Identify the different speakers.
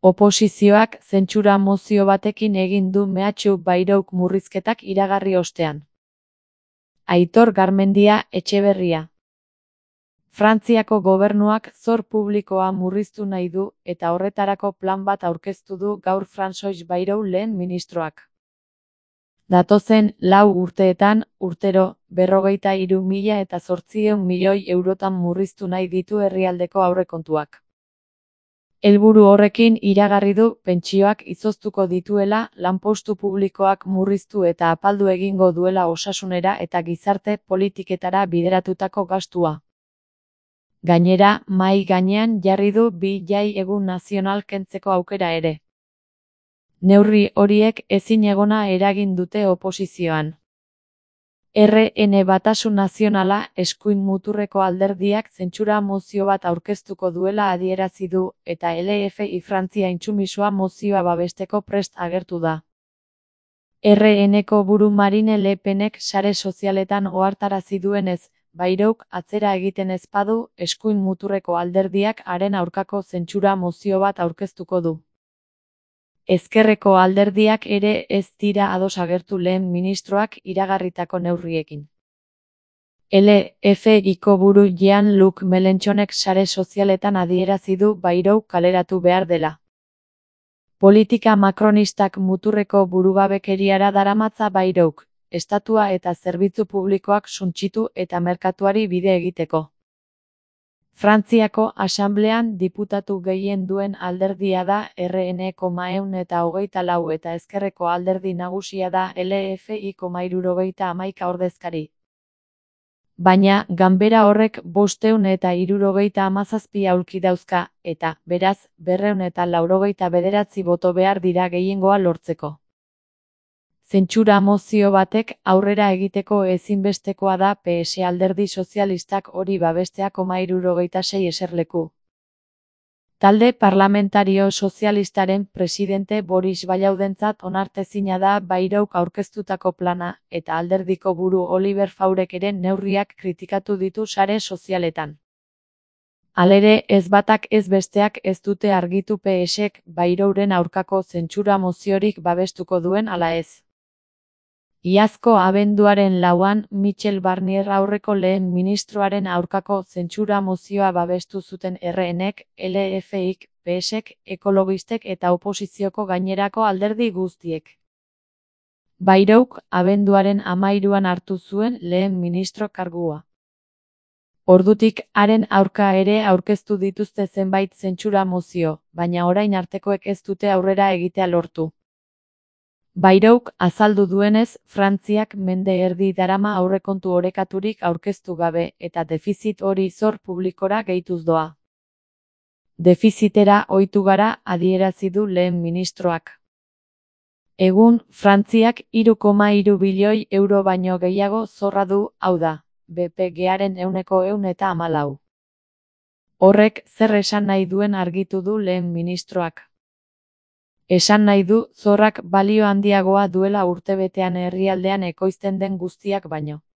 Speaker 1: Oposizioak zentsura mozio batekin egin du mehatxu Bairouk murrizketak iragarri ostean. Aitor Garmendia Etxeberria. Frantziako gobernuak zor publikoa murriztu nahi du eta horretarako plan bat aurkeztu du gaur François Bayrou lehen ministroak. Datozen 4 urteetan, urtero, 43.800 milioi eurotan murriztu nahi ditu herrialdeko aurrekontuak. Helburu horrekin iragarri du pentsioak izoztuko dituela, lanpostu publikoak murriztu eta apaldu egingo duela osasunera eta gizarte politiketara bideratutako gastua. Gainera, mahai gainean jarri du 2 jai egun nazional kentzeko aukera ere. Neurri horiek ezinegona eragin dute oposizioan. RN Batasun Nazionala eskuin muturreko alderdiak zentsura mozio bat aurkeztuko duela adierazi du eta LFI Frantzia intsumisua mozioa babesteko prest agertu da. RNko buru Marine Le Penek sare sozialetan ohartarazi duenez, Bairouk atzera egiten ez badu, eskuin muturreko alderdiak haren aurkako zentsura mozio bat aurkeztuko du. Ezkerreko alderdiak ere ez dira ados agertu lehen ministroak iragarritako neurriekin. LFIko buru Jean-Luc Mélenchonek sare sozialetan adierazi du Bayrou kaleratu behar dela. Politika makronistak muturreko burugabekeriara daramatza Bayrouk, estatua eta zerbitzu publikoak suntsitu eta merkatuari bide egiteko. Frantziako Asanblean diputatu gehien duen alderdia da RN,, eta ezkerreko alderdi nagusia da LFI,, ordezkari. Baina, ganbera horrek 577 aulki dauzka, eta, beraz, 289 boto behar dira gehiengoa lortzeko. Zentsura mozio batek aurrera egiteko ezinbestekoa da PS alderdi sozialistak hori babestea, 76 eserleku. Talde parlamentario sozialistaren presidente Boris Ballaudentzat onartezina da Bayrouk aurkeztutako plana, eta alderdiko buru Oliver Faurek ere neurriak kritikatu ditu sare sozialetan. Halere, ez batak ez besteak ez dute argitu PSek Bayrouren aurkako zentsura moziorik babestuko duen ala ez. Iazko abenduaren 4an, Michel Barnier aurreko lehen ministroaren aurkako zentsura mozioa babestu zuten RNek, LFIk, PSek, ekologistek eta oposizioko gainerako alderdi guztiek. Bayrouk abenduaren 13an hartu zuen lehen ministro kargua. Ordutik, haren aurka ere aurkeztu dituzte zenbait zentsura mozio, baina orain artekoek ez dute aurrera egitea lortu. Bayrouk azaldu duenez, Frantziak mende erdi darama aurrekontu orekaturik aurkeztu gabe eta defizit hori zor publikora gehituz doa. Defizitera ohitu gara, adierazi du lehen ministroak. Egun, Frantziak 3,3 bilioi euro baino gehiago zorra du, hau da, BPG-aren 114. Horrek zer esan nahi duen argitu du lehen ministroak. Esan nahi du zorrak balio handiagoa duela urtebetean herrialdean ekoizten den guztiak baino.